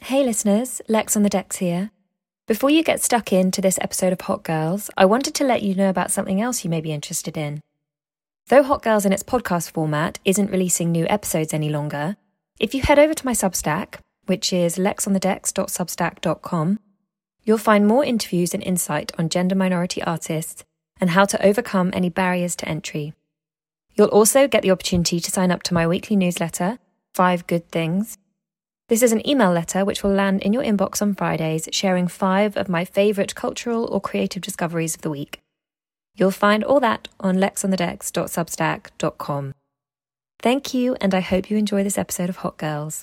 Hey listeners, Lex on the decks here. Before you get stuck into this episode of Hot Girls, I wanted to let you know about something else you may be interested in. Though Hot Girls in its podcast format isn't releasing new episodes any longer, if you head over to my Substack, which is lexonthedecks.substack.com, you'll find more interviews and insight on gender minority artists and how to overcome any barriers to entry. You'll also get the opportunity to sign up to my weekly newsletter, 5 Good Things. This is an email letter which will land in your inbox on Fridays, sharing 5 of my favourite cultural or creative discoveries of the week. You'll find all that on lexonthedecks.substack.com. Thank you, and I hope you enjoy this episode of Hot Girls.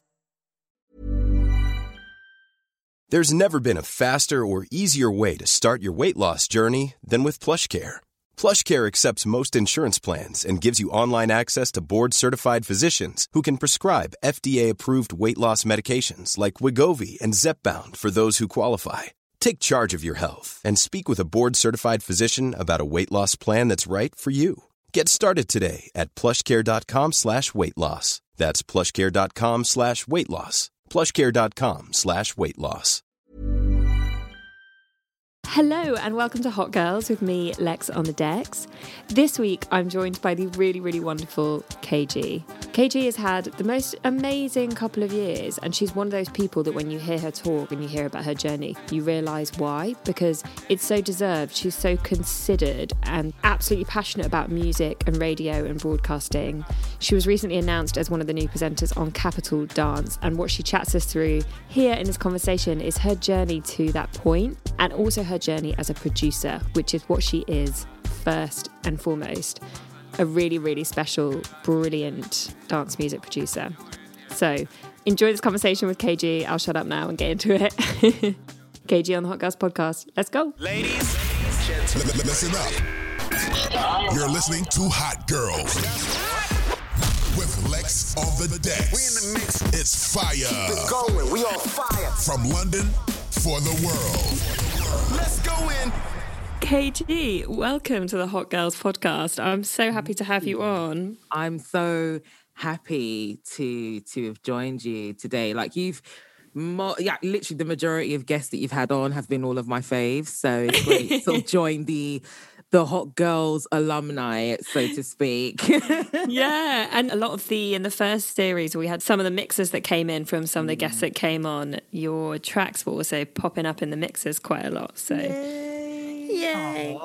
There's never been a faster or easier way to start your weight loss journey than with PlushCare. PlushCare accepts most insurance plans and gives you online access to board-certified physicians who can prescribe FDA-approved weight loss medications like Wegovy and Zepbound for those who qualify. Take charge of your health and speak with a board-certified physician about a weight loss plan that's right for you. Get started today at plushcare.com/weight loss. That's plushcare.com/weight loss. plushcare.com/weight loss. Hello and welcome to Hot Girls with me, Lex on the decks. This week I'm joined by the really wonderful KG. KG has had the most amazing couple of years, and she's one of those people that when you hear her talk and you hear about her journey, you realise why, because it's so deserved. She's so considered and absolutely passionate about music and radio and broadcasting. She was recently announced as one of the new presenters on Capital Dance, and what she chats us through here in this conversation is her journey to that point, and also her journey as a producer, which is what she is first and foremost. A really special, brilliant dance music producer. So enjoy this conversation with KG. I'll shut up now and get into it. KG on the Hot Girls podcast. Let's go. Ladies, listen up. You're listening to Hot Girls with Lex on the decks. We in the mix. It's fire. Keep it going. We on fire. From London for the world. Let's go in. KG, welcome to the Hot Girls podcast. I'm so happy to have you on. I'm so happy to have joined you today. Like literally the majority of guests that you've had on have been all of my faves. So it's great to sort of join the Hot Girls alumni, so to speak. Yeah, and a lot of in the first series, we had some of the mixers that came in from some of the guests that came on. Your tracks were also popping up in the mixers quite a lot. So, yay.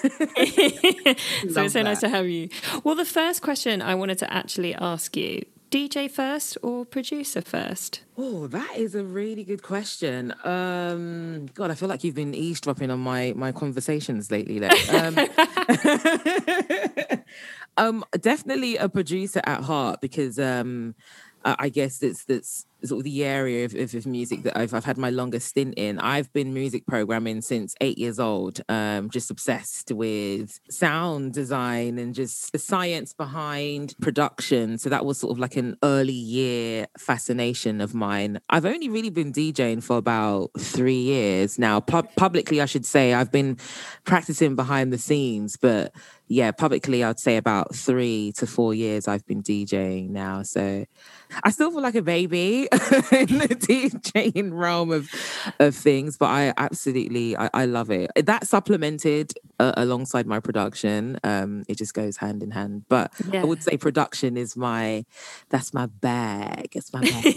So it's so nice to have you. Well, the first question I wanted to actually ask you, DJ first or producer first? Oh, that is a really good question. God, I feel like you've been eavesdropping on my conversations lately. Definitely a producer at heart, because I guess that's sort of the area of music that I've had my longest stint in. I've been music programming since 8 years old, just obsessed with sound design and just the science behind production. So that was sort of like an early year fascination of mine. I've only really been DJing for about 3 years now. Publicly, I should say, I've been practicing behind the scenes, but yeah, publicly, I'd say about 3 to 4 years I've been DJing now. So I still feel like a baby in the DJing realm of things, but I absolutely, I love it. That supplemented alongside my production. It just goes hand in hand. But yeah. I would say production is that's my bag. It's my bag.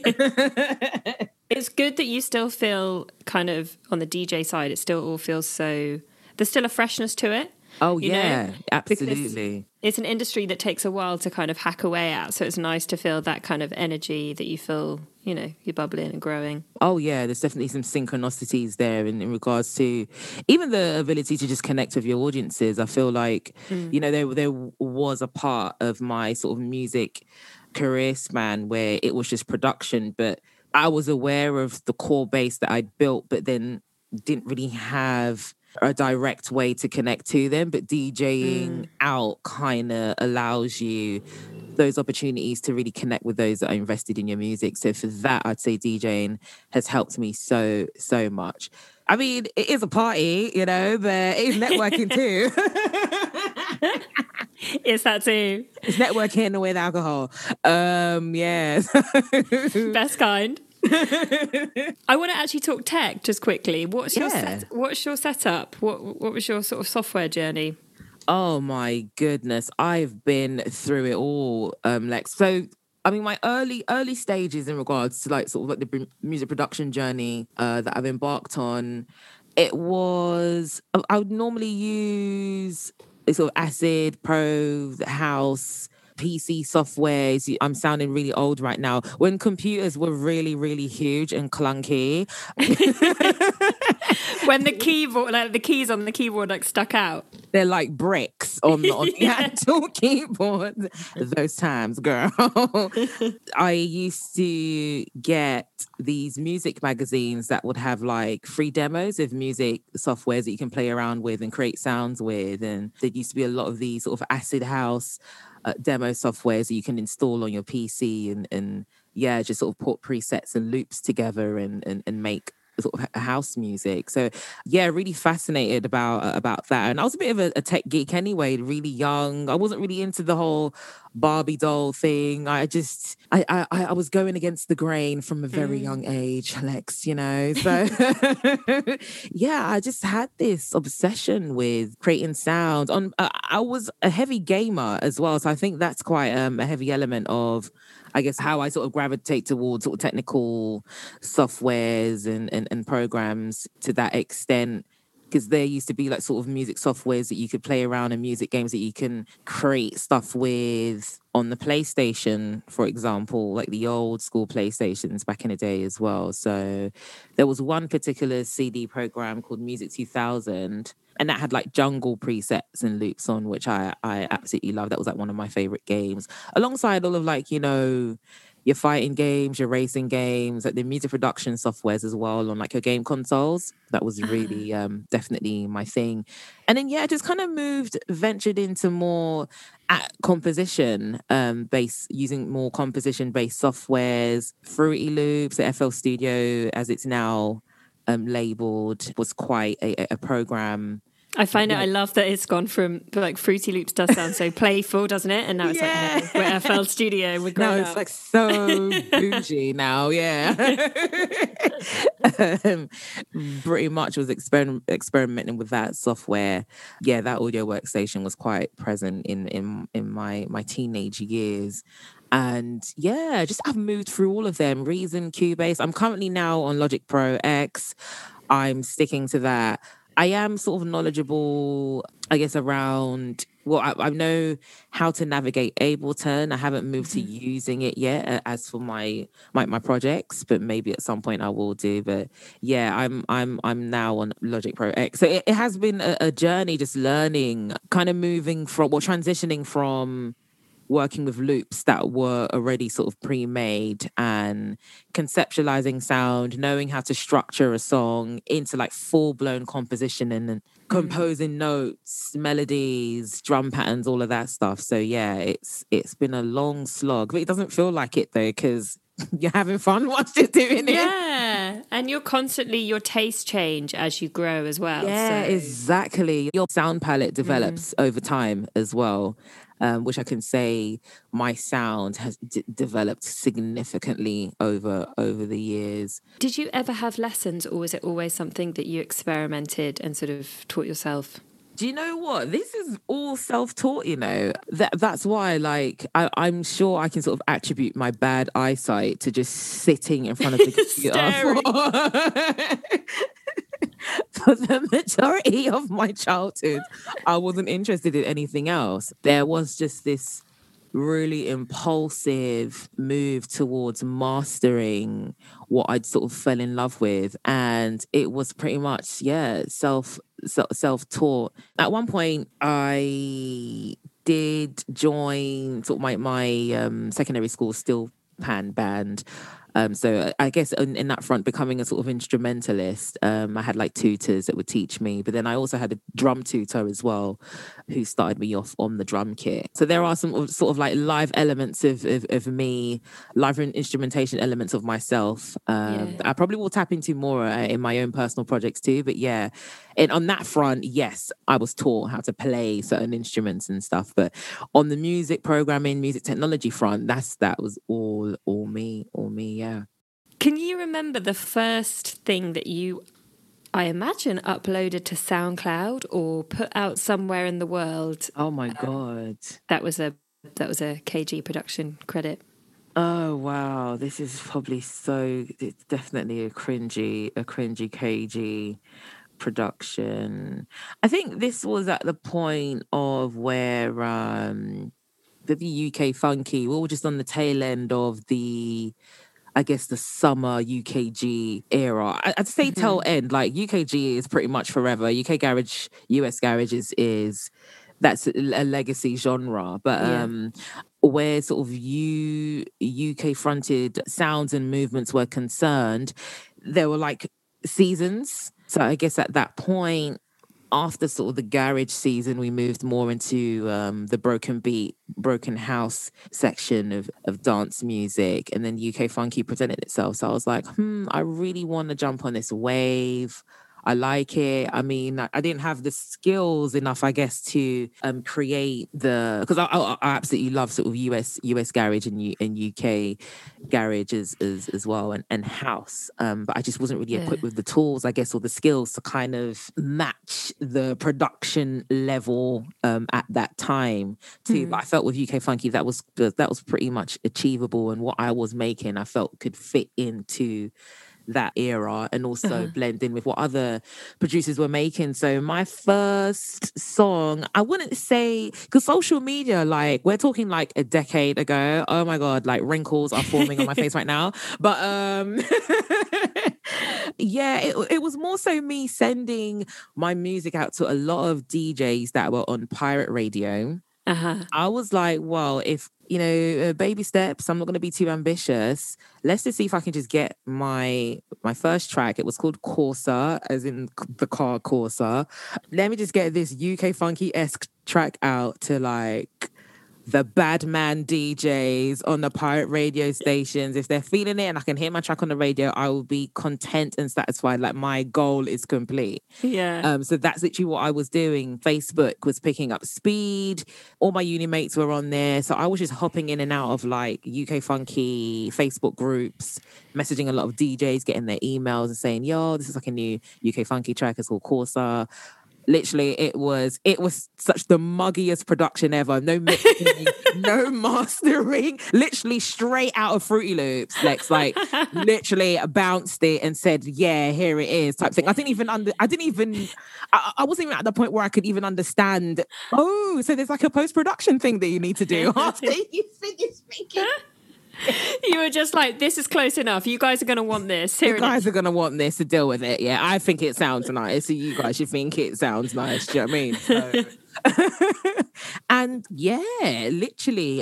It's good that you still feel kind of on the DJ side, it still all feels so, there's still a freshness to it. Oh, yeah, absolutely. It's an industry that takes a while to kind of hack away at, so it's nice to feel that kind of energy that you feel, you're bubbling and growing. Oh, yeah, there's definitely some synchronicities there in regards to even the ability to just connect with your audiences. I feel like, there was a part of my sort of music career span where it was just production, but I was aware of the core base that I'd built, but then didn't really have a direct way to connect to them. But DJing out kind of allows you those opportunities to really connect with those that are invested in your music. So for that, I'd say DJing has helped me so much. I mean, it is a party, but it is networking too. It's that too. It's networking with alcohol. Yeah. Best kind. I want to actually talk tech just quickly. What's your Yeah. what's your setup? What was your sort of software journey? Oh my goodness, I've been through it all, Lex. So, I mean, my early stages in regards to like sort of like the music production journey that I've embarked on, it was I would normally use sort of Acid, Pro, House, PC softwares. I'm sounding really old right now. When computers were really, really huge and clunky. When the keyboard, like the keys on the keyboard, like stuck out. They're like bricks on the actual keyboard. Those times, girl. I used to get these music magazines that would have like free demos of music softwares that you can play around with and create sounds with. And there used to be a lot of these sort of acid house demo softwares that you can install on your PC and yeah, just sort of put presets and loops together and make sort of house music. So yeah, really fascinated about that. And I was a bit of a tech geek anyway, really young. I wasn't really into the whole Barbie doll thing. I was going against the grain from a very young age, Lex, you know. So yeah, I just had this obsession with creating sound. I was a heavy gamer as well, so I think that's quite a heavy element of, I guess, how I sort of gravitate towards sort of technical softwares and programs to that extent. Because there used to be like sort of music softwares that you could play around and music games that you can create stuff with on the PlayStation, for example, like the old school PlayStations back in the day as well. So there was one particular CD program called Music 2000, and that had like jungle presets and loops on, which I absolutely love. That was like one of my favorite games, alongside all of like, you know, your fighting games, your racing games, like the music production softwares as well on like your game consoles. That was really definitely my thing. And then, yeah, just kind of ventured into more composition using more composition-based softwares. Fruity Loops, the FL Studio, as it's now labeled, was quite a program. I find it. I love that it's gone from like Fruity Loops does sound so playful, doesn't it? And now it's like, hey, we're FL Studio. We're now it's like so bougie now. Yeah, pretty much was experimenting with that software. Yeah, that audio workstation was quite present in my teenage years. And yeah, just I've moved through all of them. Reason, Cubase. I'm currently now on Logic Pro X. I'm sticking to that. I am sort of knowledgeable, I guess, around, well, I know how to navigate Ableton. I haven't moved to using it yet as for my projects, but maybe at some point I will do. But yeah, I'm now on Logic Pro X. So it has been a journey just learning, kind of transitioning from working with loops that were already sort of pre-made and conceptualizing sound, knowing how to structure a song into like full-blown composition and composing notes, melodies, drum patterns, all of that stuff. So yeah, it's been a long slog, but it doesn't feel like it though, because you're having fun whilst you're doing it. Yeah, and your tastes change as you grow as well. Yeah, so. Exactly. Your sound palette develops over time as well. Which I can say my sound has developed significantly over the years. Did you ever have lessons, or was it always something that you experimented and sort of taught yourself? Do you know what? This is all self-taught, you know. That's why, like, I'm sure I can sort of attribute my bad eyesight to just sitting in front of the computer. For the majority of my childhood, I wasn't interested in anything else. There was just this really impulsive move towards mastering what I'd sort of fell in love with. And it was pretty much, yeah, self-taught. At one point, I did join sort of my secondary school steel pan band. So I guess in that front, becoming a sort of instrumentalist, I had like tutors that would teach me, but then I also had a drum tutor as well who started me off on the drum kit. So there are some sort of like live elements of me, live instrumentation elements of myself. I probably will tap into more in my own personal projects too. But yeah, and on that front, yes, I was taught how to play certain instruments and stuff. But on the music programming, music technology front, that was all me, yeah. Can you remember the first thing that you, I imagine, uploaded to SoundCloud or put out somewhere in the world? Oh my God. That was a KG production credit. Oh wow, this is probably it's definitely a cringy KG production. I think this was at the point of where the UK Funky, we were just on the tail end of the, I guess, the summer UKG era. I'd say tail end, like UKG is pretty much forever. UK Garage, US Garage is that's a legacy genre. But where sort of UK fronted sounds and movements were concerned, there were like seasons. So I guess at that point, after sort of the garage season, we moved more into the broken beat, broken house section of dance music. And then UK Funky presented itself. So I was like, I really want to jump on this wave. I like it. I mean, I didn't have the skills enough, I guess, to create because I absolutely love sort of US garage and UK garage as well, and house. But I just wasn't really equipped with the tools, I guess, or the skills to kind of match the production level at that time. But I felt with UK Funky that was pretty much achievable, and what I was making, I felt could fit into that era and also blend in with what other producers were making. So my first song, I wouldn't say, because social media, like we're talking like a decade ago. Oh my God, like wrinkles are forming on my face right now. But it was more so me sending my music out to a lot of DJs that were on pirate radio. I was like, well, if, baby steps, I'm not going to be too ambitious. Let's just see if I can just get my first track. It was called Corsa, as in the car Corsa. Let me just get this UK Funky-esque track out to like the bad man DJs on the pirate radio stations. If they're feeling it and I can hear my track on the radio, I will be content and satisfied. Like my goal is complete. Yeah. So that's literally what I was doing. Facebook was picking up speed. All my uni mates were on there. So I was just hopping in and out of like UK Funky Facebook groups, messaging a lot of DJs, getting their emails and saying, yo, this is like a new UK Funky track. It's called Corsa. Literally, it was such the muggiest production ever. No mixing, no mastering. Literally straight out of Fruity Loops. Lex, like literally bounced it and said, "Yeah, here it is," type thing. I wasn't even at the point where I could even understand. Oh, so there's like a post-production thing that you need to do after you finish speaking. You were just like, this is close enough. You guys are going to want this. You guys are going to want this to deal with it. Yeah, I think it sounds nice. So you guys should think it sounds nice. Do you know what I mean? So... and yeah, literally,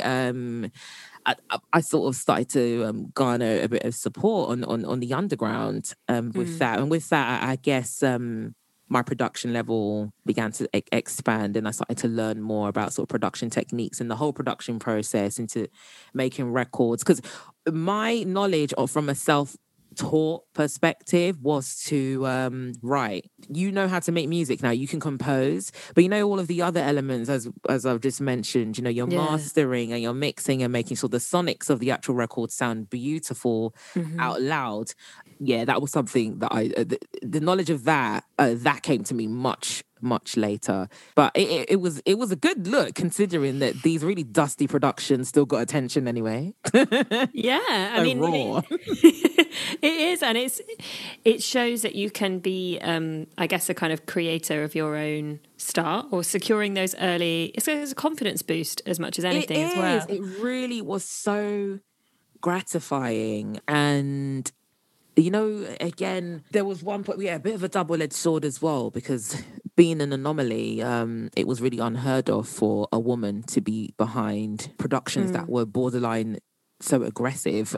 I sort of started to garner a bit of support on the underground with that. And with that, I guess... my production level began to expand, and I started to learn more about sort of production techniques and the whole production process into making records. Because my knowledge from a self-taught perspective was to write. You know how to make music now. You can compose, but you know all of the other elements, as I've just mentioned. You're mastering and you're mixing and making sure the sonics of the actual record sound beautiful out loud. Yeah, that was something that the knowledge of that came to me much later. But it was a good look, considering that these really dusty productions still got attention anyway. Yeah, I mean, raw. It is, and it shows that you can be, I guess, a kind of creator of your own start, or securing those early. It's a confidence boost as much as anything as well. It really was so gratifying. And again, there was one point, a bit of a double-edged sword as well, because being an anomaly, it was really unheard of for a woman to be behind productions that were borderline so aggressive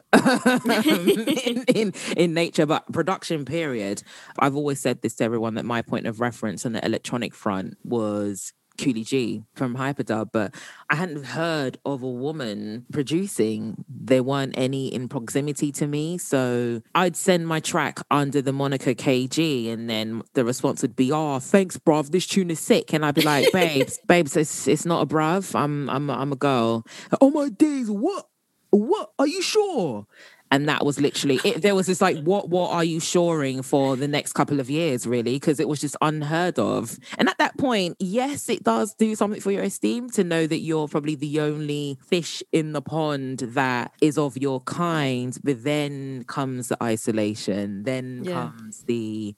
in nature. But production period, I've always said this to everyone, that my point of reference on the electronic front was Cooley G from Hyperdub, but I hadn't heard of a woman producing. There weren't any in proximity to me, so I'd send my track under the moniker KG, and then the response would be, "Oh, thanks, bruv, this tune is sick." And I'd be like, babes, it's not a bruv. I'm a girl. Oh my days, what? Are you sure? And that was literally it. There was this like, what are you shoring for the next couple of years, really? Because it was just unheard of. And at that point, yes, it does do something for your esteem to know that you're probably the only fish in the pond that is of your kind. But then comes the isolation, then comes the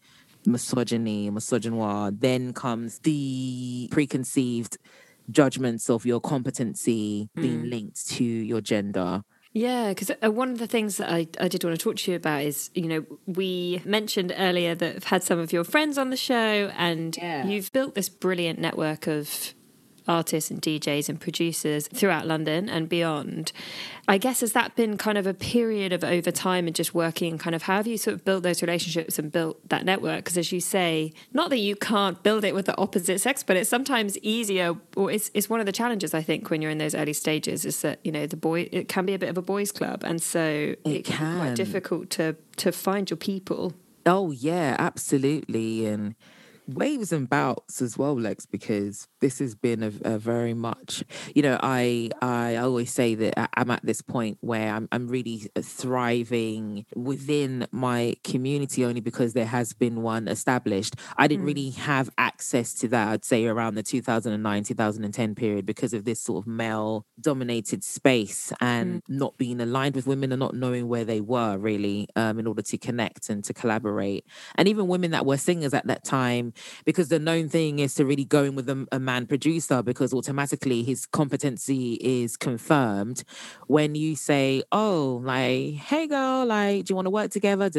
misogynoir, then comes the preconceived judgments of your competency being linked to your gender. Yeah, because one of the things that I did want to talk to you about is, you know, we mentioned earlier that I've had some of your friends on the show, and you've built this brilliant network of artists and DJs and producers throughout London and beyond. I guess, has that been kind of a period of over time and just working, kind of how have you sort of built those relationships and built that network? Because as you say, not that you can't build it with the opposite sex, but it's sometimes easier, or it's one of the challenges, I think, when you're in those early stages, is that, you know, it can be a bit of a boys' club, and so it can be quite difficult to find your people. Oh yeah, absolutely. And waves and bouts as well, Lex, because this has been a very much, you know, I always say that I'm at this point where I'm really thriving within my community only because there has been one established. I didn't really have access to that, I'd say, around the 2009, 2010 period because of this sort of male-dominated space and not being aligned with women and not knowing where they were, really, in order to connect and to collaborate. And even women that were singers at that time, because the known thing is to really go in with a man producer because automatically his competency is confirmed. When you say, oh, like, hey girl, like, do you want to work together?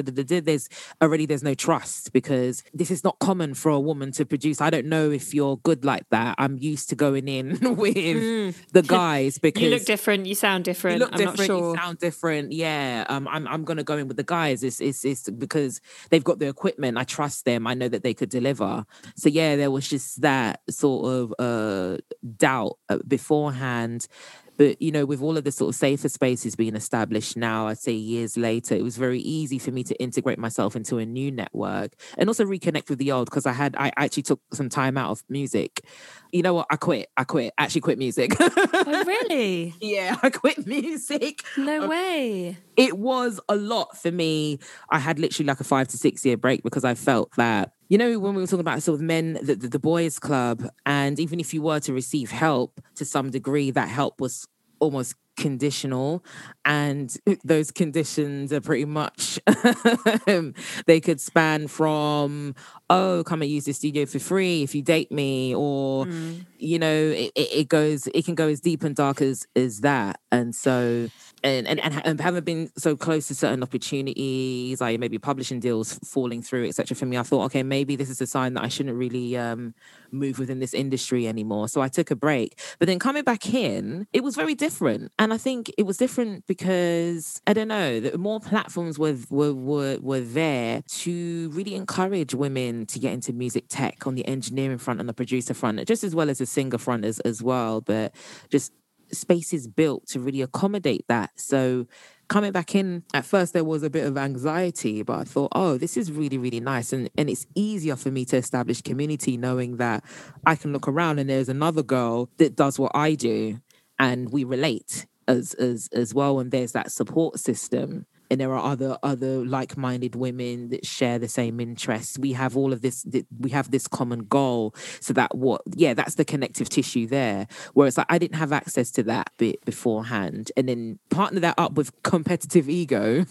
There's no trust because this is not common for a woman to produce. I don't know if you're good like that. I'm used to going in with the guys because you look different, you sound different. I'm not sure. You sound different. Yeah. I'm gonna go in with the guys. It's because they've got the equipment. I trust them. I know that they could deliver. So yeah, there was just that sort of doubt beforehand. But, you know, with all of the sort of safer spaces being established now, I'd say years later, it was very easy for me to integrate myself into a new network and also reconnect with the old, because I actually took some time out of music. You know what? I actually quit music. Oh, really? Yeah, I quit music. No way. It was a lot for me. I had literally like a 5 to 6 year break because I felt that, you know, when we were talking about sort of men, the boys' club, and even if you were to receive help to some degree, that help was almost conditional, and those conditions are pretty much they could span from, oh, come and use the studio for free if you date me, or you know, it can go as deep and dark as that. And so and having been so close to certain opportunities, like maybe publishing deals falling through, etc., for me, I thought, okay, maybe this is a sign that I shouldn't really move within this industry anymore. So I took a break. But then coming back in, it was very different. And I think it was different because, I don't know, that more platforms were there to really encourage women to get into music tech on the engineering front and the producer front, just as well as the singer front as well. But just spaces built to really accommodate that. So coming back in, at first there was a bit of anxiety, but I thought, oh, this is really, really nice. And it's easier for me to establish community knowing that I can look around and there's another girl that does what I do and we relate as well. And there's that support system. And there are other like-minded women that share the same interests. We have all of this. We have this common goal. So that's the connective tissue there. Whereas I didn't have access to that bit beforehand, and then partner that up with competitive ego.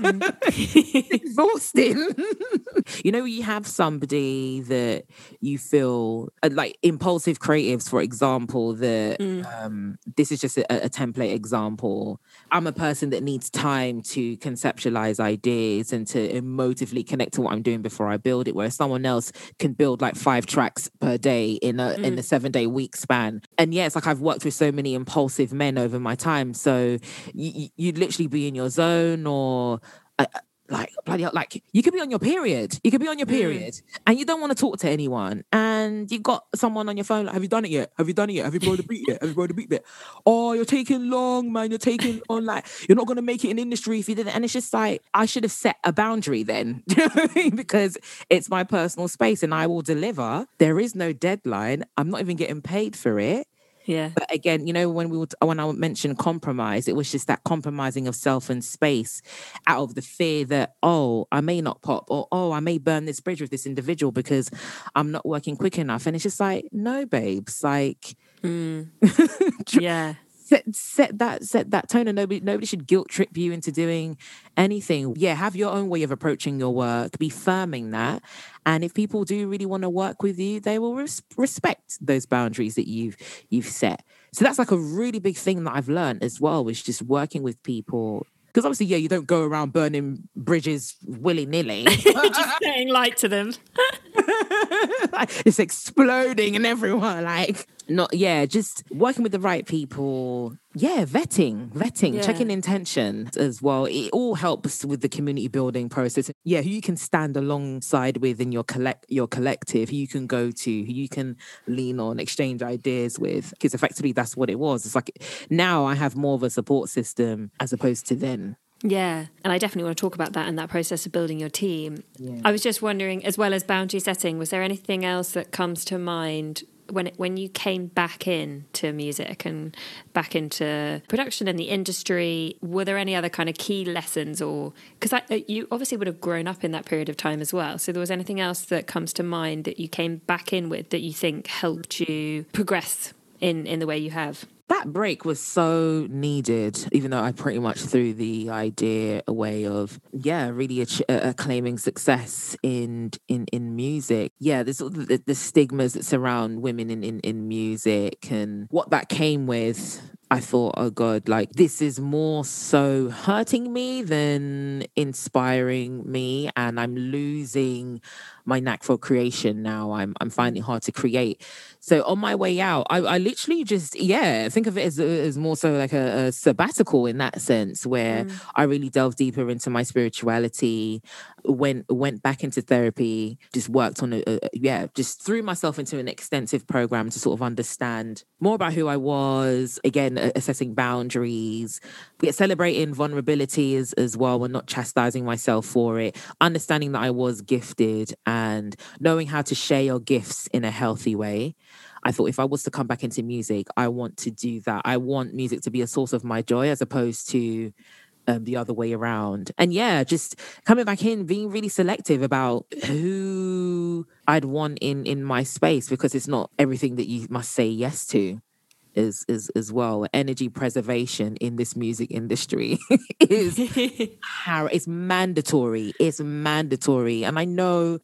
Exhausting. You know, you have somebody that you feel like impulsive creatives, for example. That this is just a template example. I'm a person that needs time to conceptualize ideas and to emotively connect to what I'm doing before I build it, whereas someone else can build like 5 tracks per day in a 7-day week span. And yeah, it's like I've worked with so many impulsive men over my time, so you'd literally be in your zone, or like bloody hell, like you could be on your period. You could be on your period and you don't want to talk to anyone. And you've got someone on your phone like, have you done it yet? Have you done it yet? Have you brought the beat yet? Have you brought the beat yet? Oh, you're taking long, man. You're taking on, like, you're not going to make it in industry if you didn't. And it's just like, I should have set a boundary then. Do you know what I mean? Because it's my personal space and I will deliver. There is no deadline. I'm not even getting paid for it. Yeah. But again, when I mentioned compromise, it was just that compromising of self and space out of the fear that, oh, I may not pop, or oh, I may burn this bridge with this individual because I'm not working quick enough. And it's just like, no, babes, like Yeah. set that tone, and nobody should guilt trip you into doing anything. Yeah, have your own way of approaching your work, be firm in that. And if people do really want to work with you, they will respect those boundaries that you've set. So that's like a really big thing that I've learned as well, was just working with people. Because obviously, yeah, you don't go around burning bridges willy-nilly. Just saying light to them. It's exploding and everyone just working with the right people. Yeah, vetting, checking intention as well. It all helps with the community building process. Yeah, who you can stand alongside with in your collective, who you can go to, who you can lean on, exchange ideas with. Because effectively that's what it was. It's like now I have more of a support system as opposed to then. Yeah, and I definitely want to talk about that and that process of building your team. Yeah. I was just wondering, as well as boundary setting, was there anything else that comes to mind when you came back into music and back into production in the industry? Were there any other kind of key lessons, or because you obviously would have grown up in that period of time as well, so there was anything else that comes to mind that you came back in with that you think helped you progress in the way you have? That break was so needed, even though I pretty much threw the idea away of, really claiming success in music. Yeah, there's all the stigmas that surround women in music, and what that came with. I thought, oh God, like this is more so hurting me than inspiring me, and I'm losing my knack for creation now. I'm finding it hard to create. So on my way out, I literally just, think of it as more so like a sabbatical in that sense, where I really delved deeper into my spirituality, went back into therapy, just worked on just threw myself into an extensive program to sort of understand more about who I was, again, assessing boundaries, celebrating vulnerability as well, and not chastising myself for it, understanding that I was gifted and knowing how to share your gifts in a healthy way. I thought if I was to come back into music, I want to do that. I want music to be a source of my joy as opposed to the other way around. And just coming back in, being really selective about who I'd want in my space, because it's not everything that you must say yes to. As well. Energy preservation in this music industry is it's mandatory. It's mandatory. And I know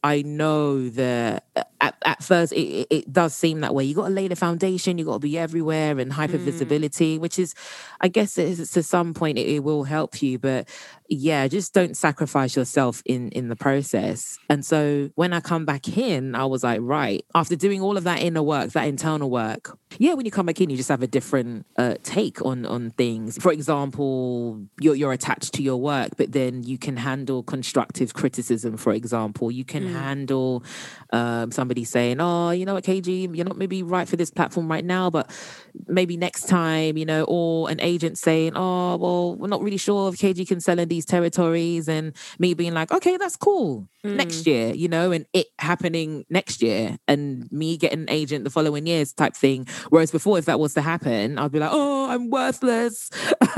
that at first it does seem that way. You got to lay the foundation, you got to be everywhere and hyper visibility, which is, I guess to some point it will help you, but just don't sacrifice yourself in the process. And so when I come back in, I was like, right, after doing all of that inner work, that internal work, when you come back in, you just have a different take on things. For example, you're attached to your work, but then you can handle constructive criticism, for example. You can handle somebody saying, oh, you know what, KG, you're not maybe right for this platform right now, but maybe next time, or an agent saying, oh, well, we're not really sure if KG can sell in these territories, and me being like, okay, that's cool. Next year, and it happening next year, and me getting an agent the following years type thing. Whereas before, if that was to happen, I'd be like, oh, I'm worthless.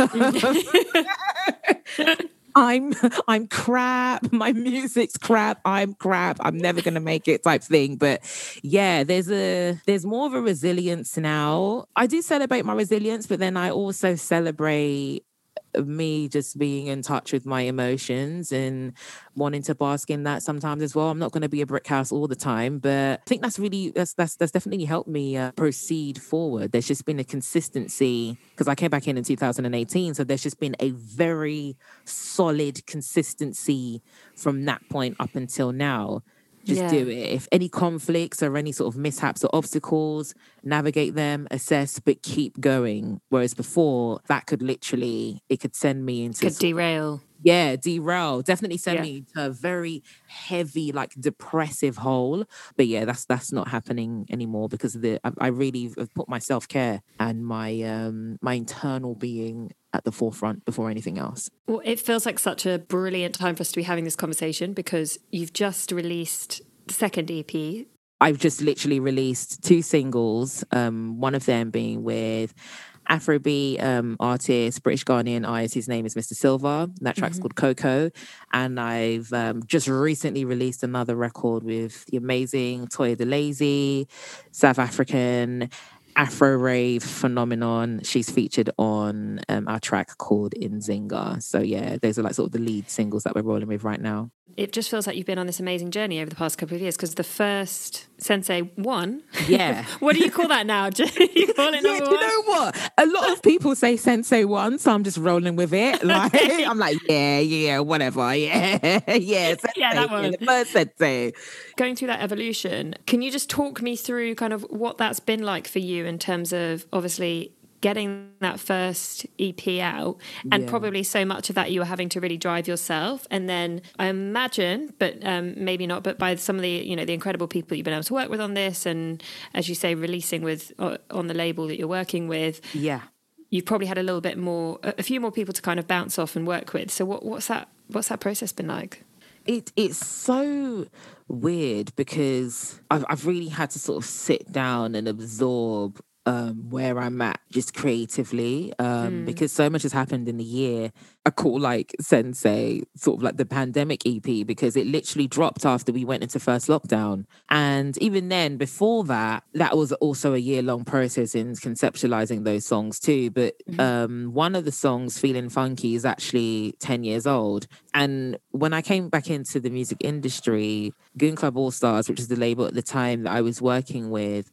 I'm crap. My music's crap. I'm crap. I'm never gonna make it type thing. But there's more of a resilience now. I do celebrate my resilience, but then I also celebrate me just being in touch with my emotions and wanting to bask in that sometimes as well. I'm not going to be a brick house all the time, but I think that's definitely helped me proceed forward. There's just been a consistency, because I came back in 2018, so there's just been a very solid consistency from that point up until now. Just do it. If any conflicts or any sort of mishaps or obstacles, navigate them, assess, but keep going. Whereas before, that could it could send me into... Could derail. Yeah, derail. Definitely send me into a very heavy, like depressive hole. But that's not happening anymore, because I really have put my self-care and my my internal being at the forefront before anything else. Well, it feels like such a brilliant time for us to be having this conversation, because you've just released the second EP, I've just literally released 2 singles, one of them being with Afrobeat artist, British Ghanaian artist. His name is Mr. Silva. That track's called Coco. And I've just recently released another record with the amazing Toya DeLazy, South African Afro rave phenomenon. She's featured on our track called Nzinga. So yeah, those are like sort of the lead singles that we're rolling with right now. It just feels like you've been on this amazing journey over the past couple of years, because the first Sensei 1. Yeah. What do you call that now? Do you call it number 1? You know what? A lot of people say Sensei 1, so I'm just rolling with it. Like I'm like, yeah, whatever. Yeah. Sensei, that one. The first Sensei. Going through that evolution, can you just talk me through kind of what that's been like for you in terms of obviously getting that first EP out, and probably so much of that you were having to really drive yourself, and then I imagine, but maybe not, but by some of the the incredible people you've been able to work with on this, and as you say, releasing with on the label that you're working with, you've probably had a few more people to kind of bounce off and work with. So what's that process been like? It's so weird because I've really had to sort of sit down and absorb where I'm at just creatively, because so much has happened in the year. I call like Sensei sort of like the pandemic EP, because it literally dropped after we went into first lockdown. And even then, before that was also a year-long process in conceptualizing those songs too. But one of the songs, Feeling Funky, is actually 10 years old. And when I came back into the music industry, Goon Club All Stars, which is the label at the time that I was working with,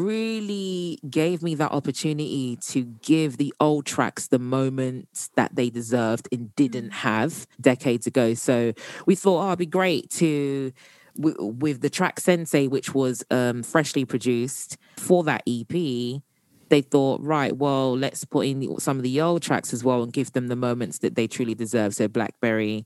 really gave me that opportunity to give the old tracks the moments that they deserved and didn't have decades ago. So we thought, it'd be great to, with the track Sensei, which was freshly produced for that EP, they thought, right, well, let's put in some of the old tracks as well and give them the moments that they truly deserve. So that BB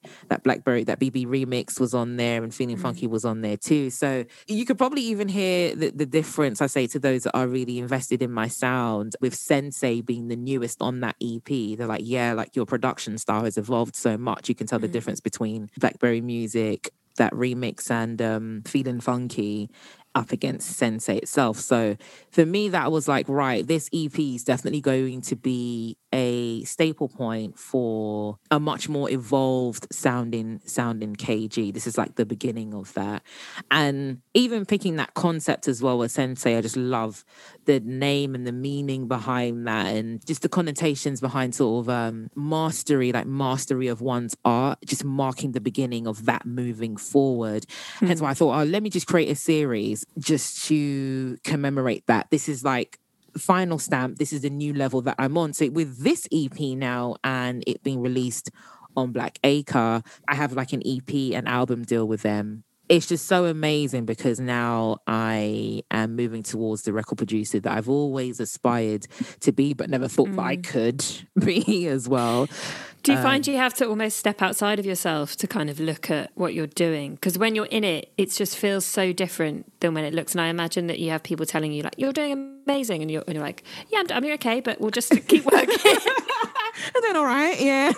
remix was on there, and Feeling Funky was on there too. So you could probably even hear the difference, I say, to those that are really invested in my sound, with Sensei being the newest on that EP. They're like, like your production style has evolved so much. You can tell the difference between Blackberry Music, that remix, and Feeling Funky up against Sensei itself. So for me, that was like, right, this EP is definitely going to be a staple point for a much more evolved sounding KG. This is like the beginning of that. And even picking that concept as well as Sensei, I just love the name and the meaning behind that, and just the connotations behind sort of mastery of one's art, just marking the beginning of that moving forward. Hence why I thought, let me just create a series just to commemorate that. This is like final stamp. This is the new level that I'm on. So with this EP now, and it being released on Black Acre, I have like an EP and album deal with them. It's just so amazing because now I am moving towards the record producer that I've always aspired to be, but never thought that I could be as well. Do you find you have to almost step outside of yourself to kind of look at what you're doing? Because when you're in it, it just feels so different than when it looks. And I imagine that you have people telling you, like, you're doing amazing. And you're like, yeah, I'm doing okay, but we'll just keep working. I'm doing all right, yeah.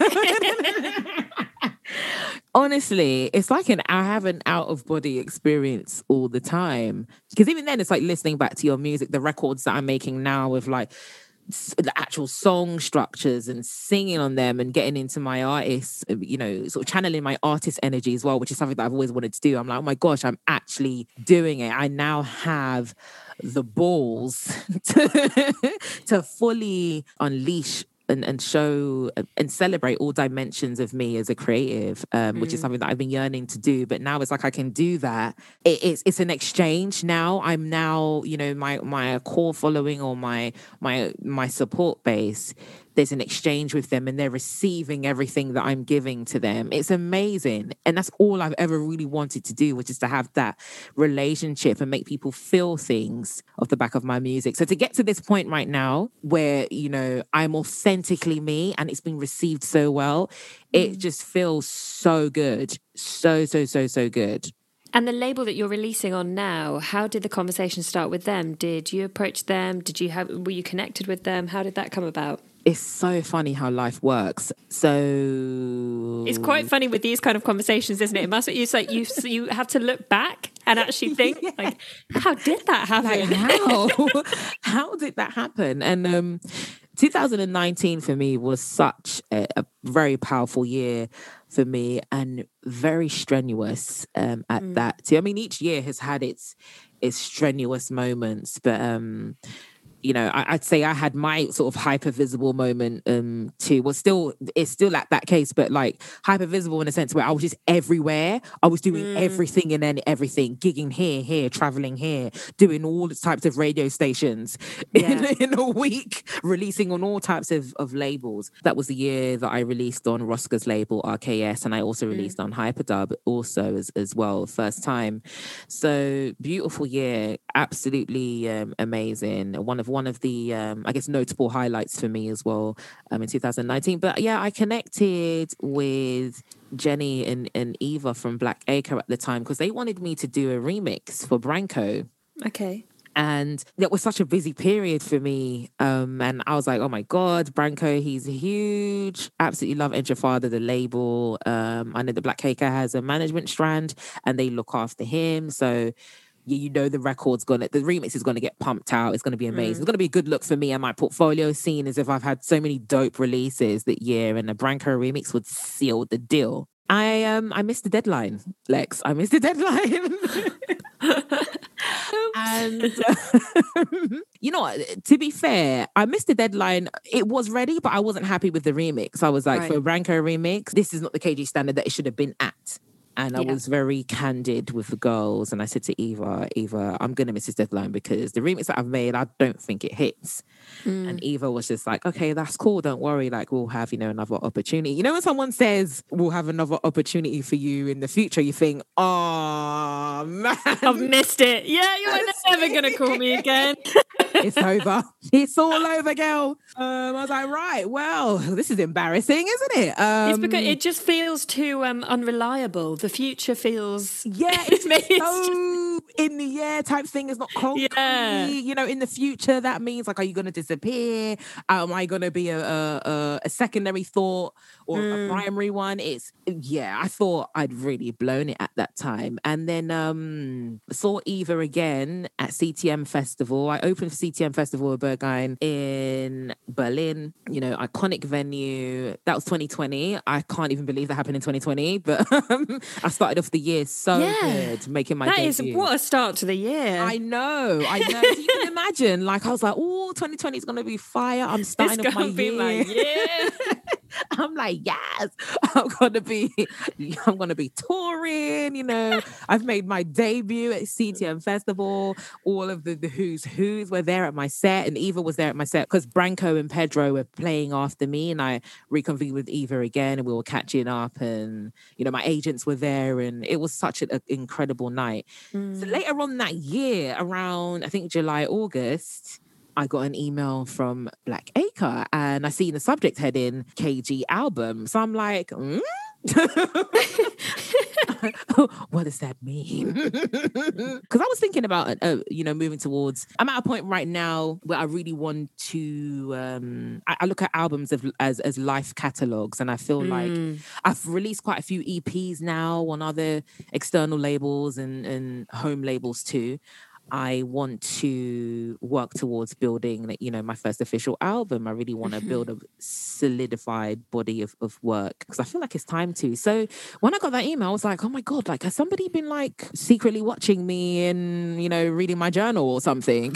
Honestly, it's like I have an out-of-body experience all the time. Because even then, it's like listening back to your music, the records that I'm making now with like the actual song structures and singing on them and getting into my artists, sort of channeling my artist energy as well, which is something that I've always wanted to do. I'm like, oh my gosh, I'm actually doing it. I now have the balls to fully unleash and show and celebrate all dimensions of me as a creative, which is something that I've been yearning to do. But now it's like I can do that. It's an exchange now. I'm now, my core following or my support base, there's an exchange with them and they're receiving everything that I'm giving to them. It's amazing. And that's all I've ever really wanted to do, which is to have that relationship and make people feel things off the back of my music. So to get to this point right now where, I'm authentically me and it's been received so well, it just feels so good. So good. And the label that you're releasing on now, how did the conversation start with them? Did you approach them? Were you connected with them? How did that come about? It's so funny how life works. So it's quite funny with these kind of conversations, isn't it? It must be. It's like you have to look back and actually think, like, how did that happen? Like, how did that happen? And 2019 for me was such a very powerful year for me, and very strenuous at that too. I mean, each year has had its strenuous moments, but you know, I'd say I had my sort of hyper visible moment too. Well, it's still at that case, but like hyper visible in a sense where I was just everywhere. I was doing everything and then everything, gigging here, traveling here, doing all the types of radio stations in a week, releasing on all types of labels. That was the year that I released on Rosca's label RKS, and I also released on Hyperdub also as well, first time. So beautiful year, absolutely amazing. One of the I guess notable highlights for me as well in 2019. But yeah, I connected with Jenny and Eva from Black Acre at the time because they wanted me to do a remix for Branko. Okay. And that was such a busy period for me. And I was like, oh my God, Branko, he's huge. Absolutely love Intifada, the label. I know that Black Acre has a management strand and they look after him. So you know the remix is gonna get pumped out. It's gonna be amazing. It's gonna be a good look for me and my portfolio, seeing as if I've had so many dope releases that year, and the Branko remix would seal the deal. I missed the deadline, Lex. I missed the deadline. And you know what? To be fair, I missed the deadline. It was ready, but I wasn't happy with the remix. I was like, for a Branko remix, this is not the KG standard that it should have been at. And I was very candid with the girls. And I said to Eva, I'm going to miss this deadline because the remix that I've made, I don't think it hits. And Eva was just like, okay, that's cool. Don't worry. Like, we'll have, another opportunity. You know, when someone says, we'll have another opportunity for you in the future, you think, oh, man. I've missed it. Yeah, you're never going to call me again. It's over. It's all over, girl. I was like, right, well, this is embarrassing, isn't it? It's because it just feels too unreliable. The future feels... Yeah, it's so in the air type thing. It's not concrete. Yeah. In the future, that means, like, are you going to disappear? Am I going to be a secondary thought or a primary one? I thought I'd really blown it at that time. And then saw Eva again at CTM Festival. I opened for CTM Festival of Berghain in Berlin, iconic venue. That was 2020. I can't even believe that happened in 2020, but I started off the year so good, making my debut. That is, what a start to the year. I know. So you can imagine, like, I was like, oh, 2020 is going to be fire. I'm starting off my year. I'm like, yes, I'm gonna be touring, I've made my debut at CTM Festival. All of the who's were there at my set, and Eva was there at my set because Branko and Pedro were playing after me, and I reconvened with Eva again and we were catching up, and my agents were there, and it was such an incredible night. So later on that year, around I think July, August, I got an email from Black Acre and I see in the subject heading KG album. So I'm like, what does that mean? Because I was thinking about, moving towards, I'm at a point right now where I really want to, I look at albums as life catalogs, and I feel like I've released quite a few EPs now on other external labels and home labels too. I want to work towards building, my first official album. I really want to build a solidified body of work because I feel like it's time to. So when I got that email, I was like, oh my God, like, has somebody been like secretly watching me and, reading my journal or something?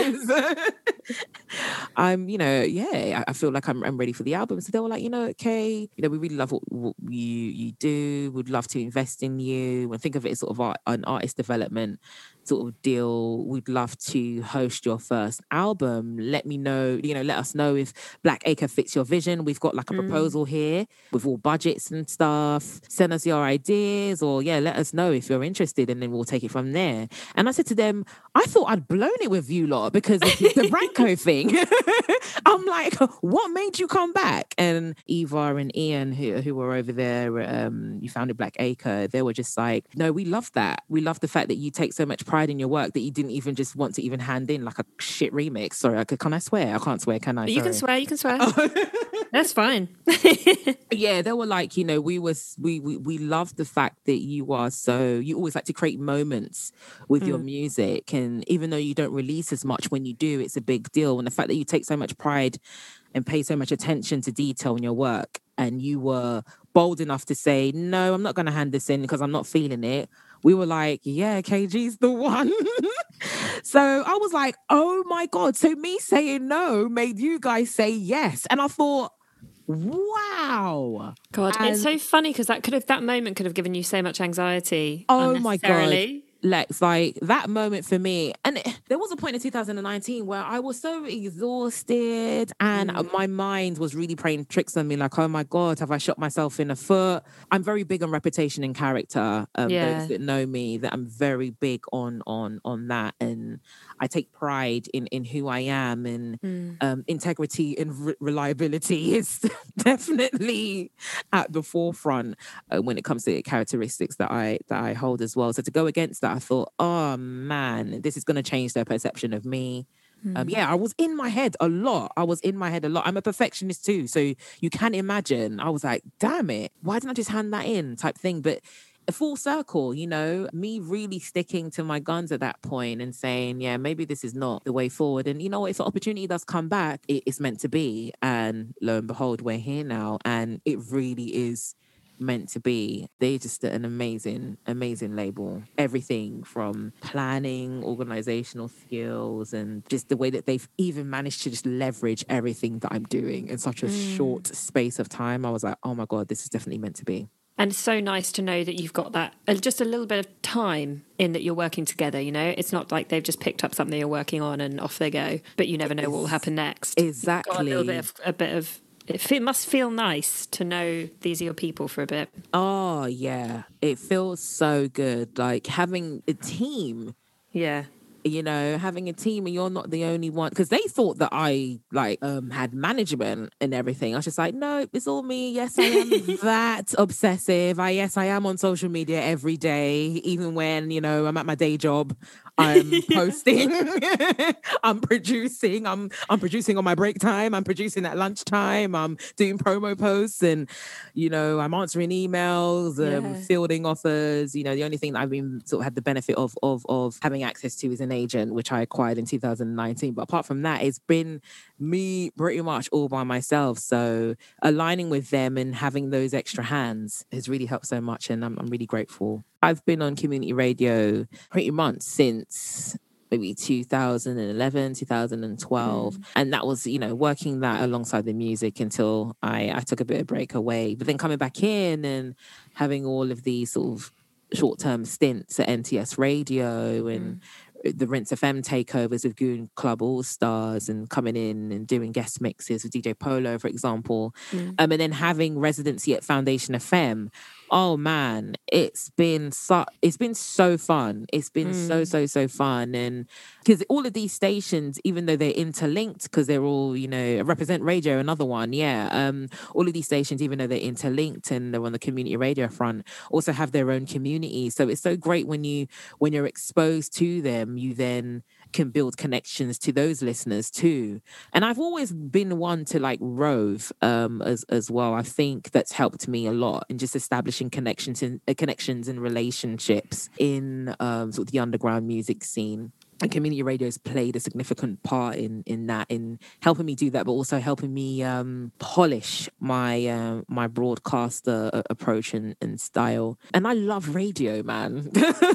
I feel like I'm ready for the album. So they were like, okay, we really love what you do. We'd love to invest in you and think of it as sort of an artist development sort of deal. We'd love to host your first album. Let us know if Black Acre fits your vision. We've got like a proposal here with all budgets and stuff. Send us your ideas, or let us know if you're interested, and then we'll take it from there. And I said to them, I thought I'd blown it with you lot because the Branko Echo thing. I'm like, what made you come back? And Eva and Ian, who were over there, you founded Black Acre, they were just like, no, we love that. We love the fact that you take so much pride in your work that you didn't even just want to even hand in like a shit remix. Sorry, can I swear? I can't swear, can I? You can swear. That's fine. Yeah, they were like, you know, we love the fact that you always like to create moments with your music. And even though you don't release as much, when you do, it's a big deal. And the fact that you take so much pride and pay so much attention to detail in your work, and you were bold enough to say, no, I'm not going to hand this in because I'm not feeling it. We were like, yeah, KG's the one. So I was like, oh my God. So me saying no made you guys say yes. And I thought, wow. God, it's so funny because that moment could have given you so much anxiety. Oh my God. Lex, like that moment for me, and there was a point in 2019 where I was so exhausted and my mind was really playing tricks on me, like, oh my God, have I shot myself in the foot? I'm very big on reputation and character. Those that know me, that I'm very big on that, and I take pride in who I am, and integrity and reliability is definitely at the forefront when it comes to characteristics that I hold as well. So to go against that, I thought, oh man, this is going to change their perception of me. I was in my head a lot. I'm a perfectionist too. So you can imagine, I was like, damn it, why didn't I just hand that in type thing? But a full circle, you know, me really sticking to my guns at that point and saying, yeah, maybe this is not the way forward. And you know, if the opportunity does come back, it's meant to be. And lo and behold, we're here now. And it really is meant to be. They're just an amazing label. Everything from planning, organizational skills, and just the way that they've even managed to just leverage everything that I'm doing in such a short space of time. I was like, oh my God, this is definitely meant to be. And it's so nice to know that you've got that, just a little bit of time in that you're working together, you know? It's not like they've just picked up something you're working on and off they go, but you never know what will happen next. Exactly. You've got a bit of it must feel nice to know these are your people for a bit. Oh, yeah. It feels so good. Like having a team. Yeah. You know, having a team and you're not the only one. Because they thought that I had management and everything. I was just like, no, it's all me. Yes, I am that obsessive. Yes, I am on social media every day, even when, you know, I'm at my day job. I'm posting, I'm producing on my break time. I'm producing at lunchtime. I'm doing promo posts and, you know, I'm answering emails, fielding offers. You know, the only thing that I've been sort of had the benefit of having access to is an agent, which I acquired in 2019. But apart from that, it's been me pretty much all by myself. So aligning with them and having those extra hands has really helped so much. And I'm really grateful. I've been on community radio pretty much since maybe 2011, 2012. And that was, you know, working that alongside the music until I took a bit of break away. But then coming back in and having all of these sort of short-term stints at NTS Radio and the Rinse FM takeovers of Goon Club All Stars and coming in and doing guest mixes with DJ Polo, for example. And then having residency at Foundation FM. Oh man, it's been so fun. It's been so fun. And because all of these stations, even though they're interlinked, because they're all, you know, Represent Radio, another one, all of these stations, even though they're interlinked and they're on the community radio front, also have their own community. So it's so great when you're exposed to them, you then can build connections to those listeners too. And I've always been one to like rove as well. I think that's helped me a lot in just establishing connections and relationships in sort of the underground music scene. And community radio has played a significant part in that, in helping me do that, but also helping me polish my my broadcaster approach and style. And I love radio, man.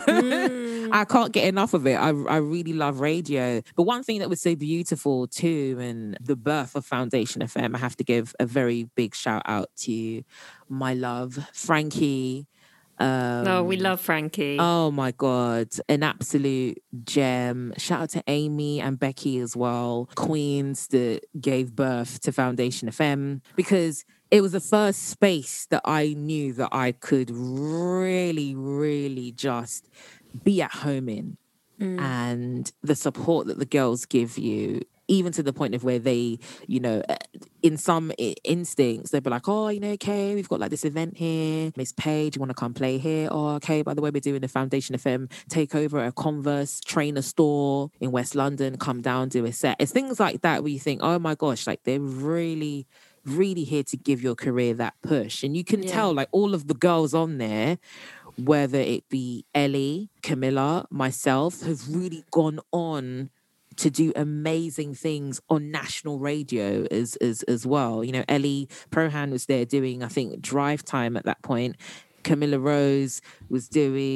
I can't get enough of it. I really love radio. But one thing that was so beautiful too, and the birth of Foundation FM, I have to give a very big shout out to my love, Frankie. We love Frankie. Oh my God, an absolute gem. Shout out to Amy and Becky as well, queens that gave birth to Foundation FM, because it was the first space that I knew that I could really, really just be at home in. And the support that the girls give you even to the point of where they, you know, in some instincts, they'd be like, oh, you know, okay, we've got like this event here. Miss Page, you want to come play here? Oh, okay, by the way, we're doing the Foundation FM takeover at a Converse trainer store in West London. Come down, do a set. It's things like that where you think, oh my gosh, like they're really here to give your career that push. And you can tell, like, all of the girls on there, whether it be Ellie, Camilla, myself, have really gone on to do amazing things on national radio as well. You know, Ellie Prohan was there doing, I think, Drive Time at that point. Camilla Rose was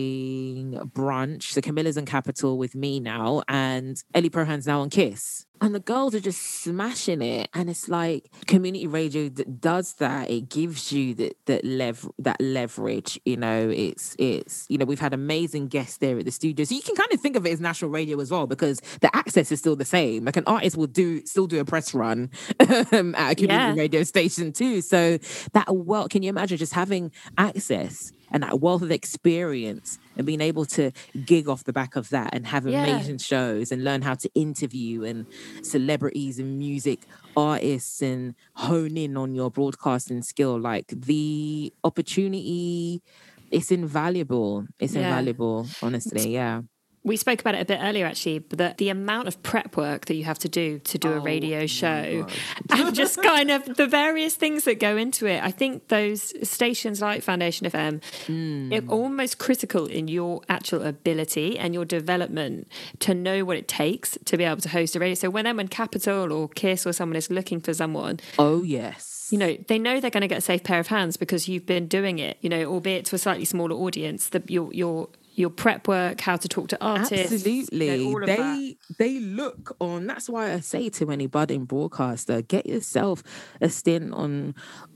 doing Brunch. So Camilla's on Capital with me now, and Ellie Prohan's now on Kiss. And the girls are just smashing it. And it's like community radio that does that. It gives you that leverage. You know, it's you know, we've had amazing guests there at the studio. So you can kind of think of it as national radio as well, because the access is still the same. Like an artist will still do a press run at a community radio station too. So can you imagine just having access and that wealth of experience and being able to gig off the back of that and have amazing shows and learn how to interview and celebrities and music artists and hone in on your broadcasting skill. Like, the opportunity, it's invaluable. It's invaluable, honestly. Yeah. We spoke about it a bit earlier, actually, but the amount of prep work that you have to do a radio show and just kind of the various things that go into it. I think those stations like Foundation FM are almost critical in your actual ability and your development to know what it takes to be able to host a radio. So when Capital or Kiss or someone is looking for someone... Oh, yes. You know, they know they're going to get a safe pair of hands because you've been doing it, you know, albeit to a slightly smaller audience. Your prep work, how to talk to artists. Absolutely. You know, they look on. That's why I say to any budding broadcaster, get yourself a stint on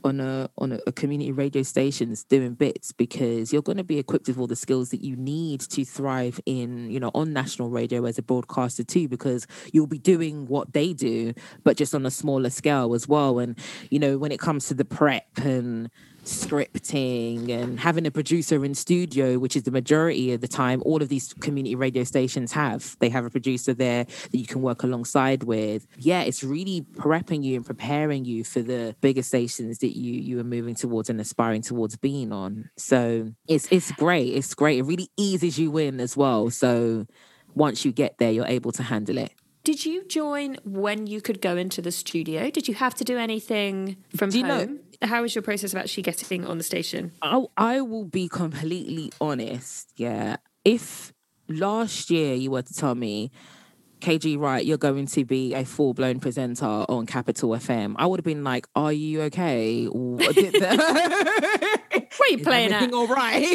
a community radio station doing bits, because you're going to be equipped with all the skills that you need to thrive in, you know, on national radio as a broadcaster too, because you'll be doing what they do, but just on a smaller scale as well. And, you know, when it comes to the prep and scripting and having a producer in studio, which is the majority of the time all of these community radio stations have. They have a producer there that you can work alongside with. Yeah, it's really prepping you and preparing you for the bigger stations that you are moving towards and aspiring towards being on. So it's great. It's great. It really eases you in as well. So once you get there, you're able to handle it. Did you join when you could go into the studio? Did you have to do anything from home? How was your process of actually getting on the station? I will be completely honest, yeah. If last year you were to tell me, KG, right, you're going to be a full-blown presenter on Capital FM, I would have been like, are you okay? What are you playing at? All right?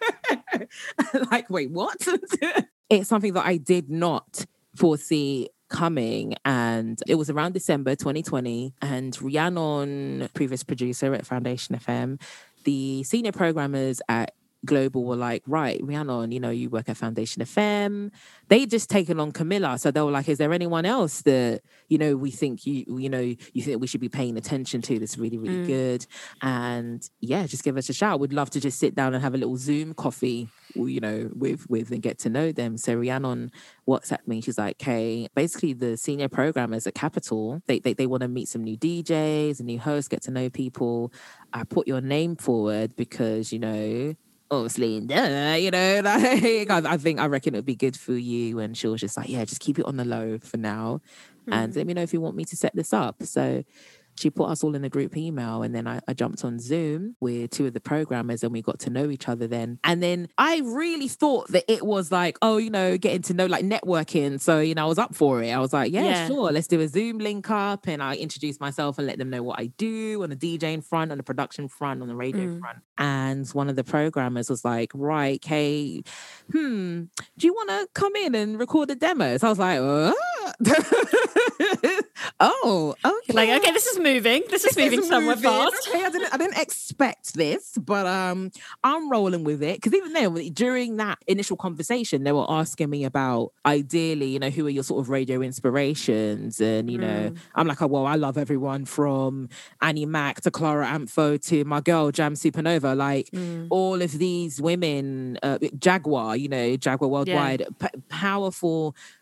Like, wait, what? It's something that I did not foresee coming, and it was around December 2020, and Rhiannon, previous producer at Foundation FM, the senior programmers at Global were like, right, Rhiannon, you know, you work at Foundation FM. They just taken on Camilla. So they were like, is there anyone else that, you know, we think you think we should be paying attention to that's really, really good? And yeah, just give us a shout. We'd love to just sit down and have a little Zoom coffee, you know, with and get to know them. So Rhiannon WhatsApped me. She's like, hey, basically the senior programmers at Capital, they want to meet some new DJs and new hosts, get to know people. I put your name forward because, you know, obviously, you know, like, I reckon it would be good for you. And she was just like, yeah, just keep it on the low for now. And let me know if you want me to set this up. So she put us all in a group email, and then I jumped on Zoom with two of the programmers, and we got to know each other then. And then I really thought that it was like, oh, you know, getting to know, like networking. So, you know, I was up for it. I was like, yeah, sure, let's do a Zoom link up. And I introduced myself and let them know what I do on the DJing front, on the production front, on the radio front. And one of the programmers was like, right, Kay, do you want to come in and record a demo? So I was like, oh, okay. Like, okay, this is moving. This is moving somewhere fast. Okay, I didn't expect this, but I'm rolling with it. Because even then, during that initial conversation, they were asking me about, ideally, you know, who are your sort of radio inspirations? And, you know, I'm like, oh, well, I love everyone from Annie Mac to Clara Ampho to my girl, Jam Supernova. Like, all of these women, Jaguar, you know, Jaguar Worldwide, powerful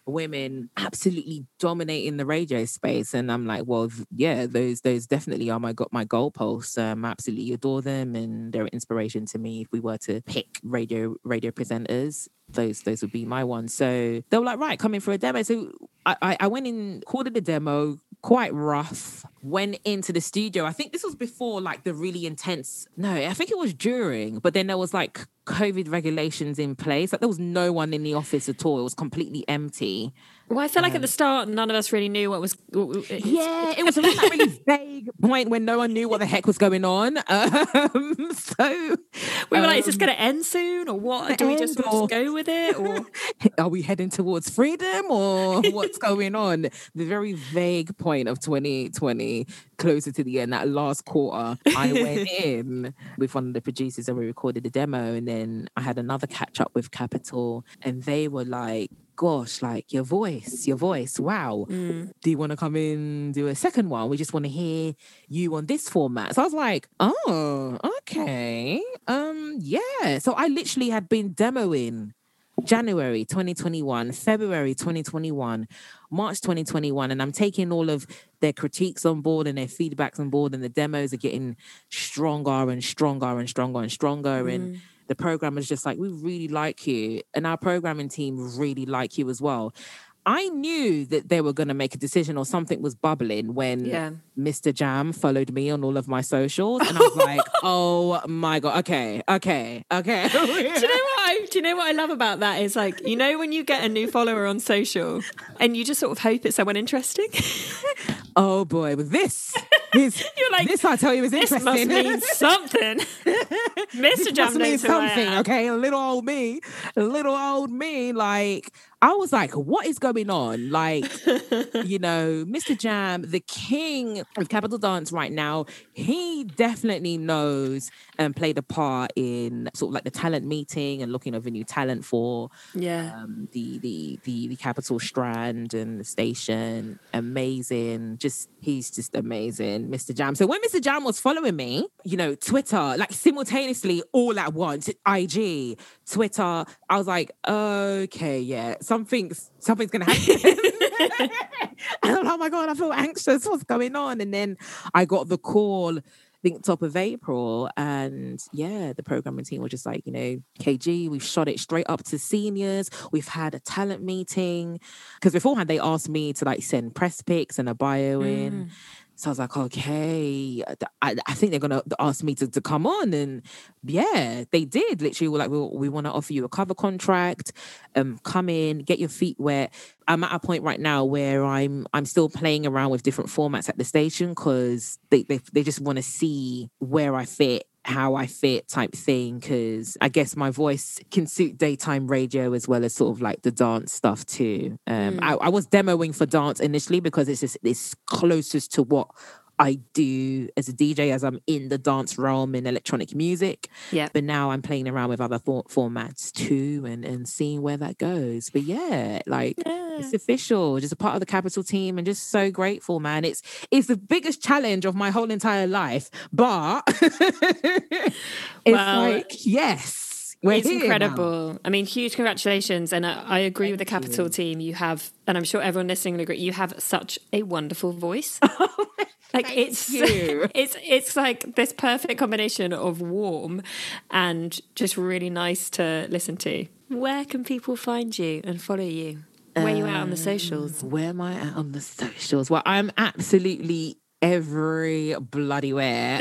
women absolutely dominating the radio space. And I'm like, well, yeah, those definitely are my goalposts. I absolutely adore them, and they're an inspiration to me. If we were to pick radio presenters, those would be my ones. So they were like, right, come in for a demo. So I went in, recorded the demo, quite rough, went into the studio. I think this was before like the really intense, no, I think it was during, but then there was like COVID regulations in place. Like there was no one in the office at all. It was completely empty. Well, I feel like at the start, none of us really knew what was... Yeah, it was around that really vague point when no one knew what the heck was going on. So we were like, is this going to end soon? Or what? Do we just go with it? Or are we heading towards freedom? Or what's going on? The very vague point of 2020, closer to the end, that last quarter, I went in with one of the producers and we recorded the demo. And then I had another catch up with Capital, and they were like, gosh, like your voice, wow. Do you want to come in, do a second one? We just want to hear you on this format. So I was like, oh, okay. Yeah. So I literally had been demoing January 2021, February 2021, March 2021, and I'm taking all of their critiques on board and their feedbacks on board, and the demos are getting stronger and stronger and stronger and stronger. And the programmer's just like, we really like you, and our programming team really like you as well. I knew that they were going to make a decision or something was bubbling when Mr. Jam followed me on all of my socials, and I was like, oh my God, okay. Do you know what I love about that is, like, you know, when you get a new follower on social and you just sort of hope it's someone interesting. Oh boy, but this is, you're like, this I tell you is interesting. This must mean something. Mr. Jam knows something, okay? A little old me, like, I was like, what is going on? Like, you know, Mr. Jam, the king of Capital Dance right now, he definitely knows and played a part in sort of like the talent meeting and looking over new talent for the Capital Strand and the station. Amazing. He's just amazing, Mr. Jam. So when Mr. Jam was following me, you know, Twitter, like simultaneously all at once, IG, Twitter, I was like, okay, yeah, something's gonna happen. And I'm like, oh my God, I feel anxious. What's going on? And then I got the call, I think top of April, and yeah, the programming team was just like, you know, KG, we've shot it straight up to seniors. We've had a talent meeting, because beforehand they asked me to like send press pics and a bio in. So I was like, okay, I think they're going to ask me to come on. And yeah, they did. Literally, we're like, we want to offer you a cover contract. Come in, get your feet wet. I'm at a point right now where I'm still playing around with different formats at the station, because they just want to see where I fit, how I fit type thing, because I guess my voice can suit daytime radio as well as sort of like the dance stuff too. I was demoing for dance initially because it's closest to what I do as a DJ, as I'm in the dance realm in electronic music. Yeah. But now I'm playing around with other formats too, and seeing where that goes. But yeah, like it's official, just a part of the Capital team, and just so grateful, man. It's the biggest challenge of my whole entire life, but it's like, yes. It's incredible. Now. I mean, huge congratulations. And I agree with the Capital team. You have, and I'm sure everyone listening will agree, you have such a wonderful voice. Like it's like this perfect combination of warm and just really nice to listen to. Where can people find you and follow you? Where are you at on the socials? Where am I at on the socials? Well, I'm absolutely every bloody where.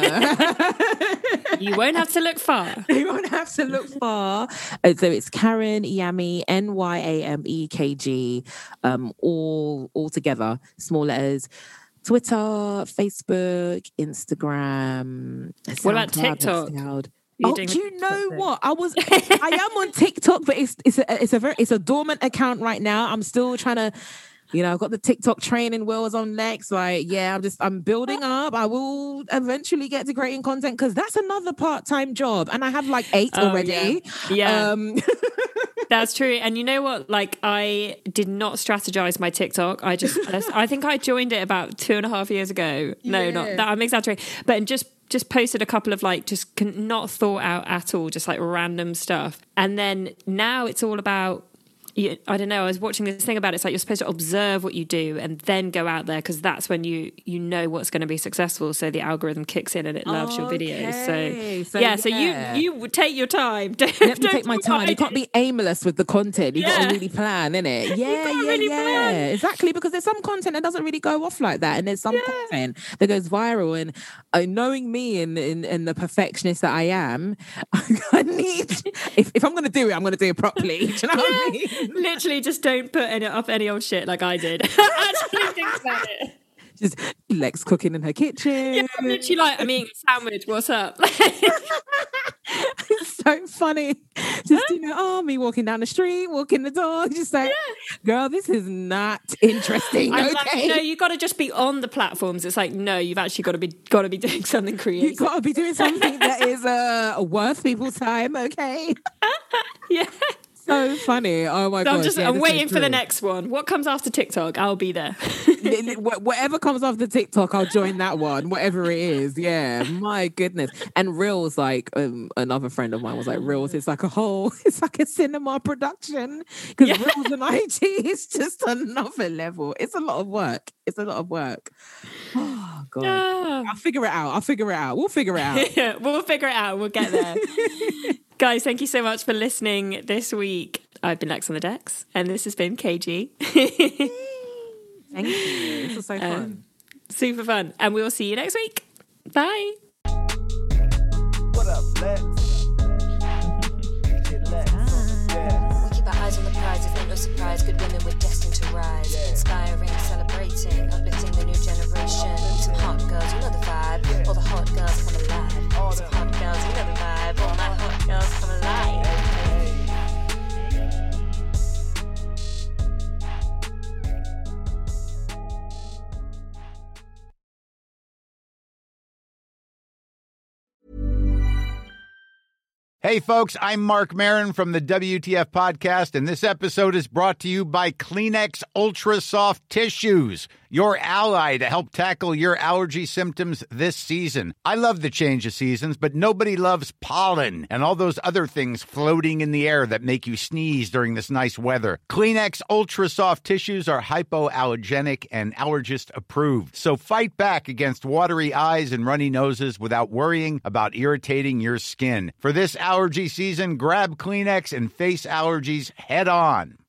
You won't have to look far. You won't have to look far. So it's Karen Yamekg, NYAMEKG, all together, small letters. Twitter, Facebook, Instagram. What about TikTok? Do you know what? I am on TikTok, but it's a dormant account right now. I'm still trying to, you know, I've got the TikTok training wheels on next. Like, yeah, I'm building up. I will eventually get to creating content, because that's another part-time job, and I have like 8 already. Yeah. That's true. And you know what? Like, I did not strategize my TikTok. I think I joined it about 2.5 years ago. No, not that. I'm exaggerating. But just posted a couple of like, just not thought out at all, just like random stuff. And then now it's all about I don't know, I was watching this thing about it. It's like you're supposed to observe what you do and then go out there, because that's when you know what's going to be successful. So the algorithm kicks in and it loves your videos. So you would take your time. Let me take my time. You can't be aimless with the content. You got to really plan, innit? Yeah. Exactly, because there's some content that doesn't really go off like that, and there's some content that goes viral. And knowing me and the perfectionist that I am, I need, if I'm going to do it, I'm going to do it properly. Do you know what I mean? Literally, just don't put any old shit like I did. Actually, think about it. Just Lex cooking in her kitchen. Yeah, I'm literally like, I'm eating a sandwich. What's up? It's so funny. Just, me walking down the street, walking the dog, just like, girl, this is not interesting. I'm okay? like, no, you got to just be on the platforms. It's like, no, you've actually got to be doing something creative. You've got to be doing something that is worth people's time. Okay. Yeah. So funny. Oh my God. I'm waiting for the next one. What comes after TikTok? I'll be there. Whatever comes after TikTok, I'll join that one. Whatever it is. Yeah. My goodness. And Reels, like another friend of mine was like, Reels, it's like a cinema production. Because Reels and IG is just another level. It's a lot of work. Oh God. I'll figure it out. We'll figure it out. We'll figure it out. We'll get there. Guys, thank you so much for listening this week. I've been Lex on the Decks, and this has been KG. Thank you. This was so fun. Super fun. And we will see you next week. Bye. What up, Lex? We keep our eyes on the prize, it's no surprise. Good women, we're destined to rise. Inspiring, celebrating, uplifting the new generation. Some hot girls, you know the vibe. All the hot girls come alive. Some hot girls, you know the vibe. All my hot girls come alive. Hey, folks, I'm Mark Maron from the WTF Podcast, and this episode is brought to you by Kleenex Ultra Soft Tissues, your ally to help tackle your allergy symptoms this season. I love the change of seasons, but nobody loves pollen and all those other things floating in the air that make you sneeze during this nice weather. Kleenex Ultra Soft Tissues are hypoallergenic and allergist approved, so fight back against watery eyes and runny noses without worrying about irritating your skin. For this allergy season, grab Kleenex and face allergies head on.